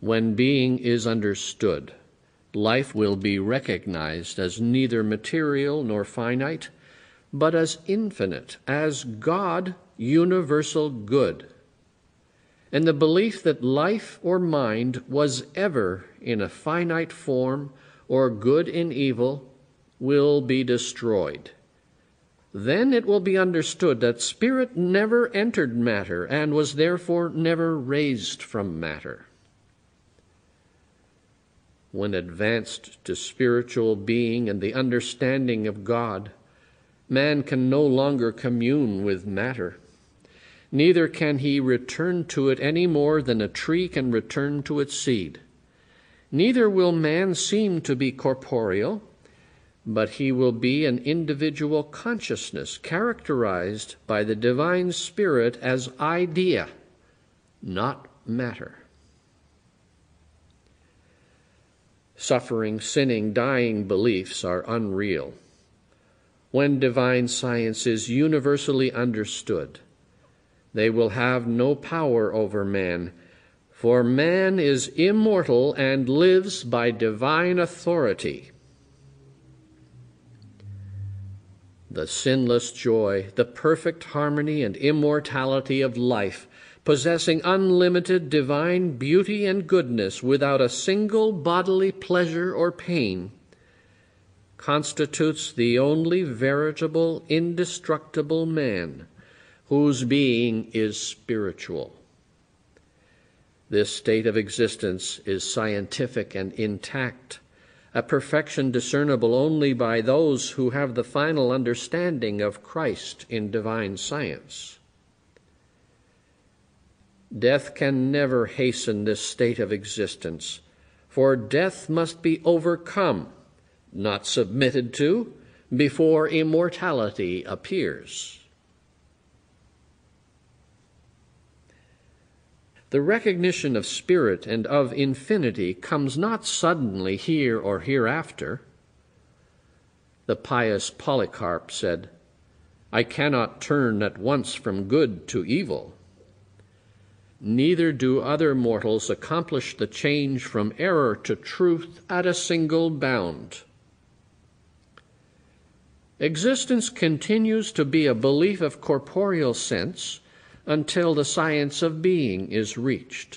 When being is understood, life will be recognized as neither material nor finite, but as infinite, as God, universal good. And the belief that life or mind was ever in a finite form or good in evil will be destroyed. Then it will be understood that spirit never entered matter and was therefore never raised from matter. When advanced to spiritual being and the understanding of God, man can no longer commune with matter. Neither can he return to it any more than a tree can return to its seed. Neither will man seem to be corporeal, but he will be an individual consciousness characterized by the divine spirit as idea, not matter. Suffering, sinning, dying beliefs are unreal. When divine science is universally understood, they will have no power over man, for man is immortal and lives by divine authority. The sinless joy, the perfect harmony and immortality of life, possessing unlimited divine beauty and goodness without a single bodily pleasure or pain, constitutes the only veritable, indestructible man, whose being is spiritual. This state of existence is scientific and intact, a perfection discernible only by those who have the final understanding of Christ in divine science. Death can never hasten this state of existence, for death must be overcome, not submitted to, before immortality appears. The recognition of spirit and of infinity comes not suddenly here or hereafter. The pious Polycarp said, "I cannot turn at once from good to evil." Neither do other mortals accomplish the change from error to truth at a single bound. Existence continues to be a belief of corporeal sense until the science of being is reached.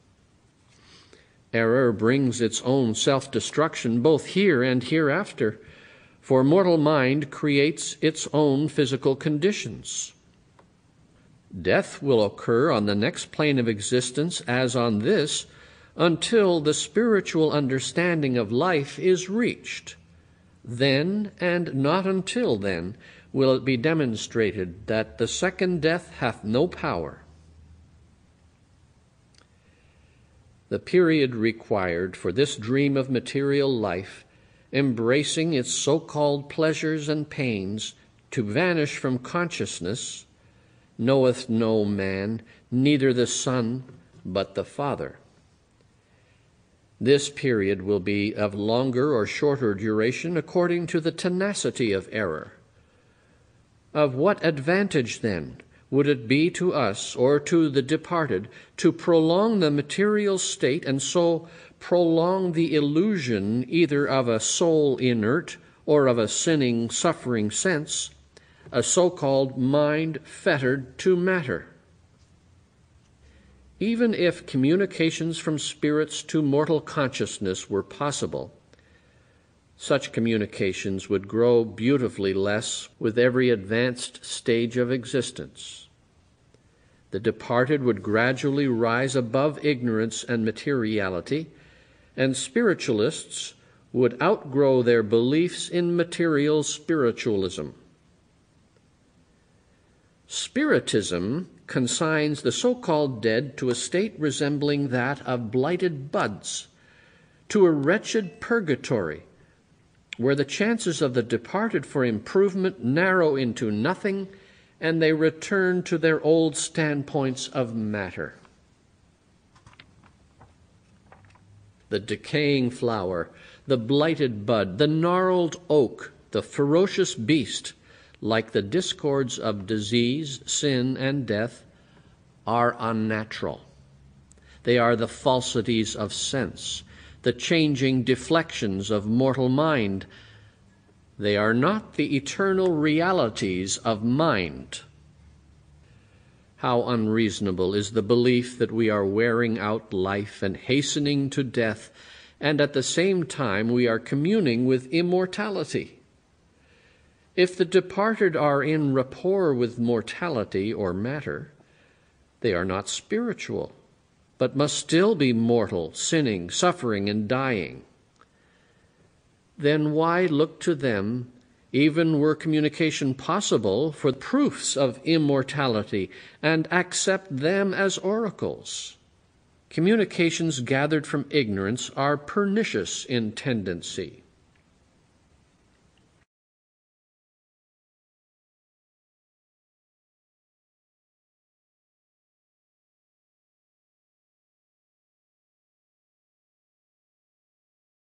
Error brings its own self-destruction both here and hereafter, for mortal mind creates its own physical conditions. Death will occur on the next plane of existence as on this, until the spiritual understanding of life is reached. Then, and not until then, will it be demonstrated that the second death hath no power. The period required for this dream of material life, embracing its so-called pleasures and pains, to vanish from consciousness, knoweth no man, neither the Son, but the Father. This period will be of longer or shorter duration according to the tenacity of error. Of what advantage, then, would it be to us or to the departed to prolong the material state and so prolong the illusion either of a soul inert or of a sinning, suffering sense, a so-called mind fettered to matter? Even if communications from spirits to mortal consciousness were possible, such communications would grow beautifully less with every advanced stage of existence. The departed would gradually rise above ignorance and materiality, and spiritualists would outgrow their beliefs in material spiritualism. Spiritism consigns the so-called dead to a state resembling that of blighted buds, to a wretched purgatory, where the chances of the departed for improvement narrow into nothing, and they return to their old standpoints of matter. The decaying flower, the blighted bud, the gnarled oak, the ferocious beast, like the discords of disease, sin, and death, are unnatural. They are the falsities of sense, the changing deflections of mortal mind. They are not the eternal realities of mind. How unreasonable is the belief that we are wearing out life and hastening to death, and at the same time we are communing with immortality. If the departed are in rapport with mortality or matter, they are not spiritual, but must still be mortal, sinning, suffering, and dying. Then why look to them, even were communication possible, for proofs of immortality, and accept them as oracles? Communications gathered from ignorance are pernicious in tendency.